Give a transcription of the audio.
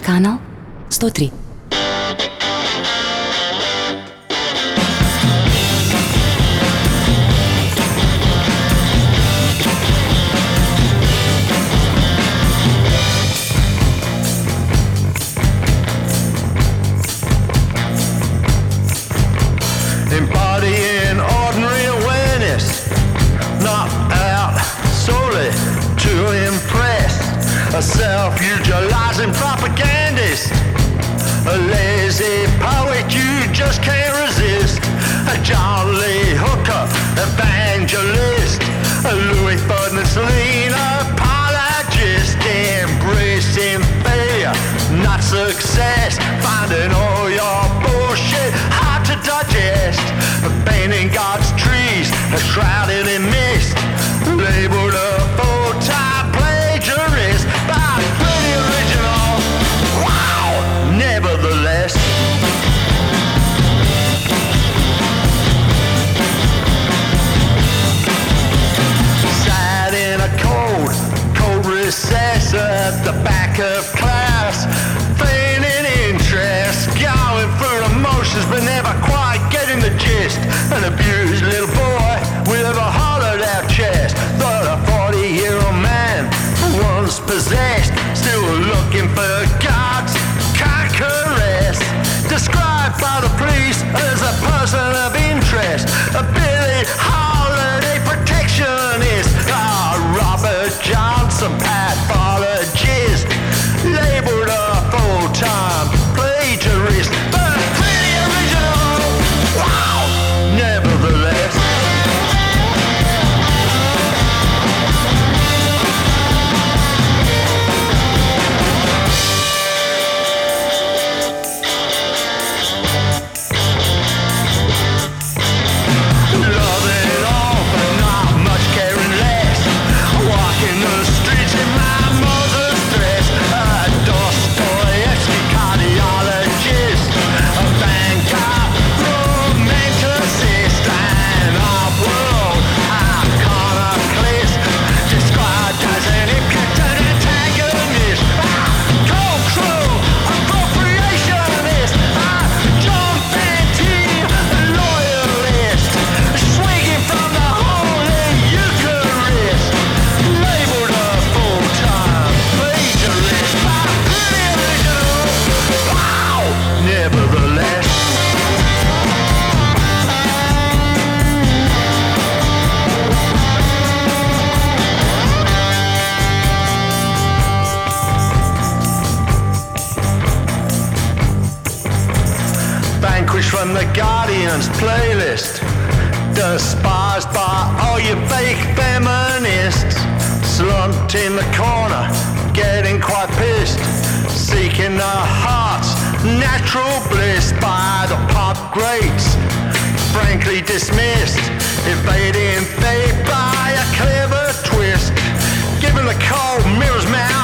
Kanal 103. Embodying ordinary awareness, not out solely to impress a self-utilizing propagandist, a lazy poet you just can't resist, a John Lee Hooker evangelist, a Louis Ferdinand apologist, embracing failure, not success, finding all your bullshit hard to digest, painting God's trees shrouded in mist, labeled a full-time plagiarist, but pretty original, wow, nevertheless. Sat in a cold recess at the back of class, feigning interest, going through the motions but never quite getting the gist. An abused little boy with a hollowed out chest, thought a 40-year-old man once possessed, still looking for God's kind caress, described by the police as a person of interest, a Billy Holiday protectionist, Robert Johnson pathologist, labeled a full-time plagiarist, but pretty original, wow, nevertheless. Loving all but not much caring less, walking the streets in my mother's dress, a Dostoevsky cardiologist, a Vanguard romanticist, an off-world iconoclast, described as an impudent antagonist, cultural appropriationist, John Fantine loyalist, swinging from the Holy Eucharist, labeled a full-time plagiarist, but pretty original, wow, nevertheless. Vanquished from the Guardian's playlist, despised by all you fake feminists, slumped in the corner, getting quite pissed, seeking the heart's natural bliss by the pop greats, frankly dismissed, evading fate by a clever twist, given the cold mirror's mouth